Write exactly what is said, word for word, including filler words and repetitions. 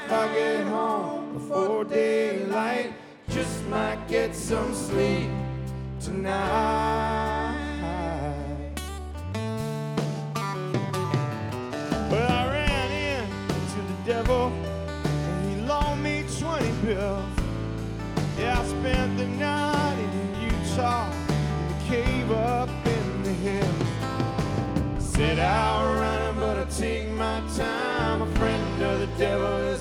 if I get home before daylight, just might get some sleep tonight. Well, I ran into the devil and he loaned me twenty bills. Yeah, I spent the night in Utah, in the cave up in the hills. Set out running, but I take my time. A friend of the devil is